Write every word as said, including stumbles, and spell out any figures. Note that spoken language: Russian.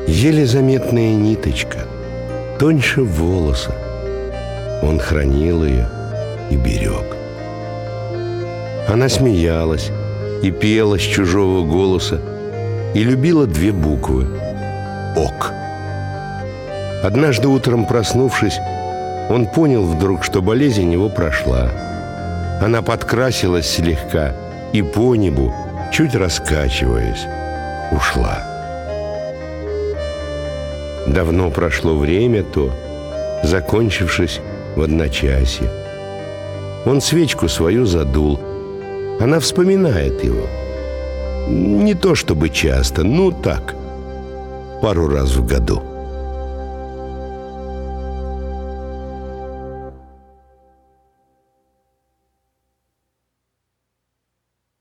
Еле заметная ниточка, тоньше волоса. Он хранил ее и берег. Она смеялась и пела с чужого голоса и любила две буквы — «ок». Однажды утром, проснувшись, он понял вдруг, что болезнь его прошла. Она подкрасилась слегка и по небу, чуть раскачиваясь, ушла. Давно прошло время то, закончившись в одночасье. Он свечку свою задул. Она вспоминает его. Не то чтобы часто, ну так, пару раз в году.